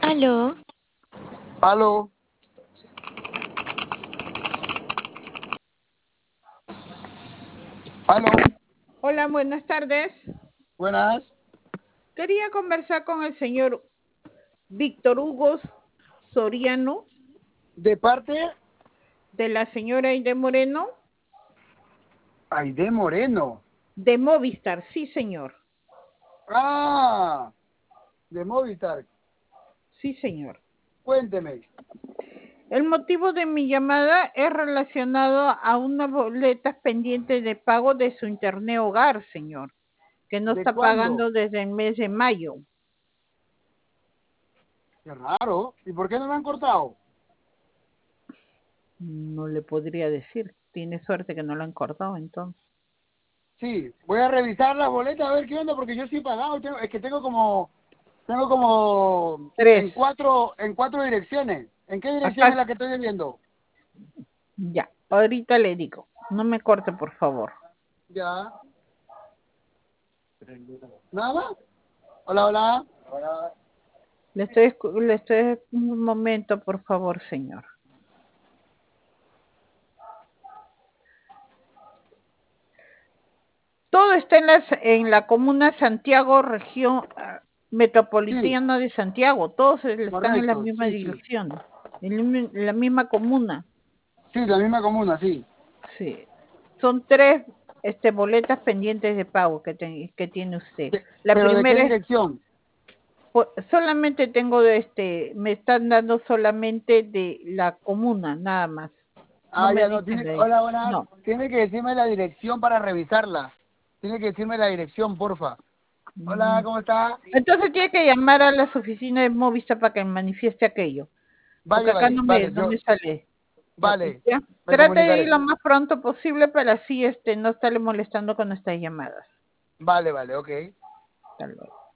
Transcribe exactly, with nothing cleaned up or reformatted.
Aló, Aló, aló, Hola, buenas tardes. buenas. Quería conversar con el señor Víctor Hugo Soriano, De parte, de la señora Aide Moreno, Aide Moreno. de Movistar. Sí, señor. Ah, de Movistar. Sí, señor. Cuénteme. El motivo de mi llamada es relacionado a unas boletas pendientes de pago de su internet hogar, señor, que no ¿De está cuándo? pagando desde el mes de mayo. Qué raro. ¿Y por qué no me han cortado? No le podría decir. Tiene suerte que no lo han cortado entonces. Sí, voy a revisar las boletas a ver qué onda, porque yo sí he pagado. Tengo- es que tengo como, tengo como en Tres. cuatro, en cuatro direcciones. ¿En qué dirección Acá, es la que estoy debiendo? ya, ahorita le digo. No me corte, por favor. Ya. ¿Nada más? Hola, hola. Hola. Le estoy, escu- le estoy, un momento, por favor, señor. Todo está en, las, en la comuna Santiago, región ah, Sí, metropolitana de Santiago. Todos están en la correcto. misma Sí, sí. dirección, en la mi- la misma comuna. Sí, la misma comuna, sí. Sí. Son tres este, boletas pendientes de pago que, te- que tiene usted. De- La ¿Pero de qué primera es, dirección? pues, solamente tengo de este, me están dando solamente de la comuna, nada más. No Ah, me ya no, dicen tiene, de ahí. hola, hola, No. tiene que decirme la dirección para revisarla. Tiene que decirme la dirección, porfa. Hola, Mm. ¿cómo está? Entonces tiene que llamar a las oficinas de Movistar para que me manifieste aquello, porque Vale, acá vale, no me, vale, no me yo, sale. Ya, vale, ya. me Trate de ir comunicaré. lo más pronto posible para así este, no estarle molestando con nuestras llamadas. Vale, vale, ok. Hasta luego.